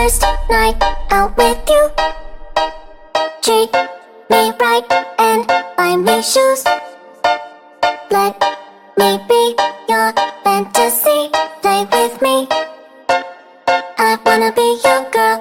first night out with you. Treat me right and buy me shoes. Let me be your fantasy. Play with me. I wanna be your girl.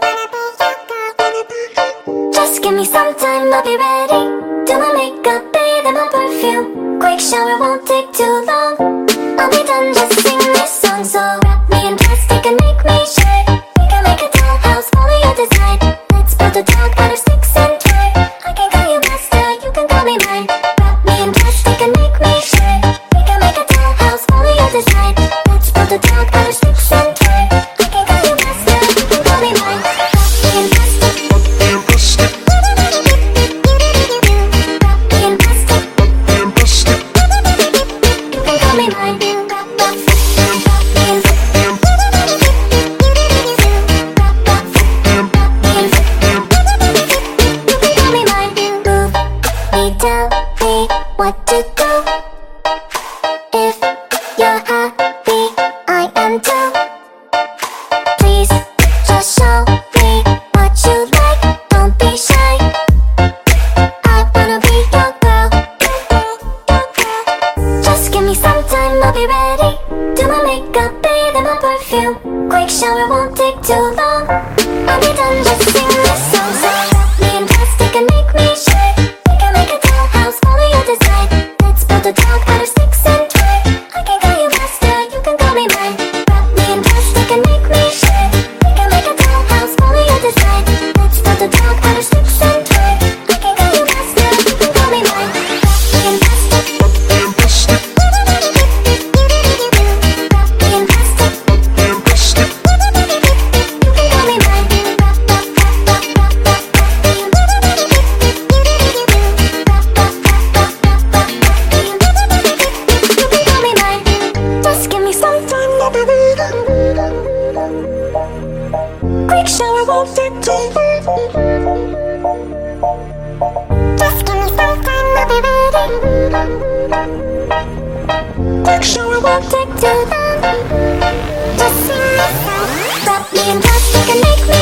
Just give me some time, I'll be ready. Do my makeup, bathe in my perfume. Quick shower won't take too long. I'll be done, just sing this song. So wrap me in plastic and make me shine. We can make a dollhouse, follow your design. Let's build a dog out of sticks and twine. I can call you master, you can call me mine. Wrap me in plastic and make me shine. We can make a dollhouse, follow your design. Let's build a dog out of sticks and twine. I can call you master, you can call me mine. Wrap me in plastic. Tell me what to do. If you're happy, I am too. Please just show me what you like. Don't be shy. I wanna be your girl. Just give me some time, I'll be ready. Do my makeup, bathe in my perfume. Quick shower won't take too long. I'll be done, just sing this song. So wrap me in plastic and make me shine. Let's build a dog out of sticks and twine. I can call you master, you can call me mine. Wrap me in plastic and make me shine. We can make a dollhouse, follow your design. Let's build a dog out of sticks and twine. I can call you master, you can call me mine. Wrap me in plastic. Wrap me in plastic. Wrap me in plastic. You can call me mine. Quick shower won't take too long. Just give me some time, I'll be ready. Quick shower won't take too long. Just sing this song. Wrap me in plastic and make me